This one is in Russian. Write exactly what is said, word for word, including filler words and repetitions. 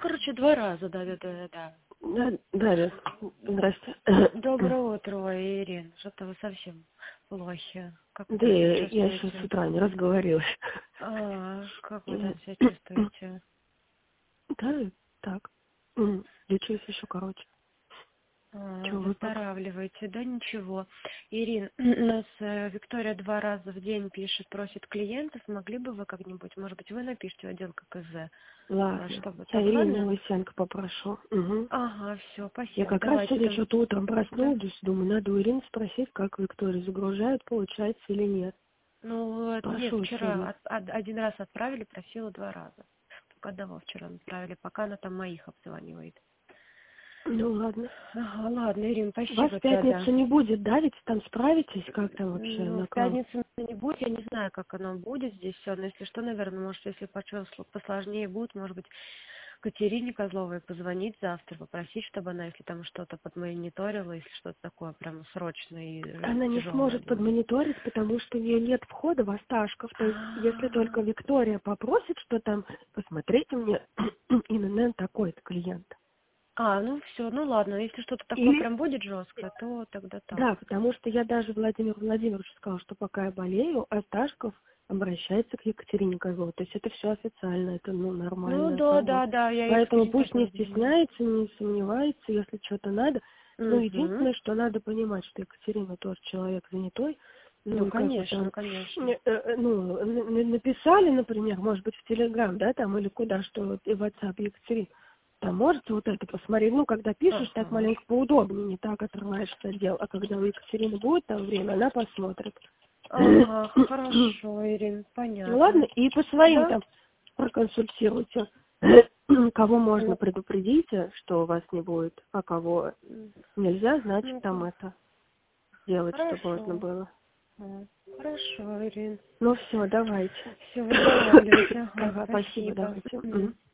короче, два раза, да-да-да-да. Да, да, да. Здрасте. Доброе утро, Ирина. Что-то вы совсем плохи. Как вы Да, там себя я, я еще с чувствуете? утра не разговорилась. А, как вы там себя чувствуете? Да, так. М, Лечусь еще короче. А, Чего вы как? выздоравливаете, да, ничего. Ирин, у нас э, Виктория два раза в день пишет, просит клиентов. Могли бы вы как-нибудь, может быть, вы напишите в отдел ККЗ, а, Ладно. чтобы Я так, Ирину ладно? Лысенко попрошу. Угу. Ага, все, Я спасибо. как раз Давайте сегодня там. что-то утром Да. проснулась, думаю, надо у Ирины спросить, как Викторию загружают, получается или нет. Ну, это нет, Спрошу вчера сегодня. от- от- один раз отправили, просила два раза. Только одного вчера отправили, пока она там моих обзванивает. Ну ладно. Ага, ладно, Ирина, Вас в спасибо тогда. пятницу не будет, да? Ведь там справитесь, как там вообще Ну, на в клав? пятницу не будет, я не знаю, как оно будет здесь все, но если что, наверное, может, если почему посложнее будет, может быть, Катерине Козловой позвонить завтра, попросить, чтобы она, если там что-то подмониторила, если что-то такое прям срочное и Она не тяжелое сможет будет. подмониторить, потому что у нее нет входа в Осташков. То есть, если только А, Виктория попросит, что там, посмотрите мне ИНН такой-то клиент. А, ну все, ну ладно, если что-то такое Или, прям будет жесткое, то тогда так. да, потому что я даже Владимиру Владимировичу сказала, что пока я болею, Осташков обращается к Екатерине Козловой. То есть это все официально, это ну, Ну нормально, да, как бы. да, да, я Поэтому Екатерине пусть тоже не написала. стесняется, не сомневается, если что-то надо. Но Угу. единственное, что надо понимать, что Екатерина тоже человек занятой, Ну, ну, и как бы конечно, там, конечно. э, э, ну, н- н- написали, например, может быть, в Телеграм, да, там, или куда, что вот и в WhatsApp Екатерина, там можете вот это посмотреть, ну, когда пишешь, так Ага. маленько поудобнее, не так отрываешься от дел, а когда у Екатерины будет там время, она посмотрит. Ага, хорошо, Ирин, Ну, ладно, понятно. и по своим Да? там проконсультируйте, кого можно Ну, предупредить, что у вас не будет, а кого м, нельзя, значит, ну, там это делать, чтобы можно хорошо. было. А, Хорошо, Ирин. Ну, все, давайте. Все, выздоравливайте. Ага, Ага, спасибо, спасибо. давайте. Мгм. М.